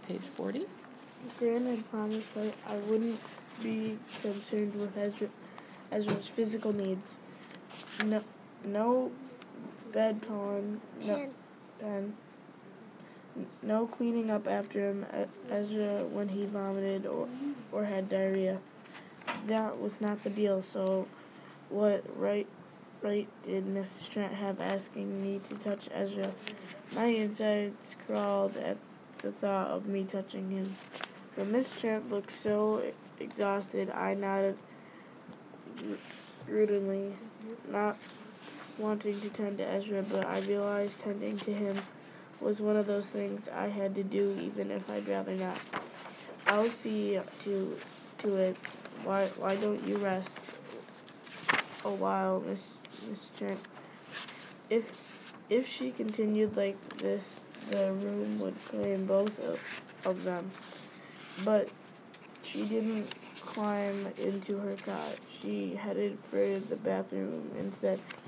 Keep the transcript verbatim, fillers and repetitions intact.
page forty. Gran had promised that I wouldn't be concerned with Ezra, Ezra's physical needs. No, no bedtime, no pen, no cleaning up after him, Ezra when he vomited or, or had diarrhea. That was not the deal, so what right right did Missus Trent have asking me to touch Ezra? My insides crawled at the thought of me touching him. But Miss Trent looked so exhausted, I nodded rudenly, not wanting to tend to Ezra, but I realized tending to him was one of those things I had to do even if I'd rather not. I'll see to to it. Why why don't you rest a while, Miss Miss Trent? If if she continued like this, the room would claim both of, of them. But she didn't climb into her cot. She headed for the bathroom instead.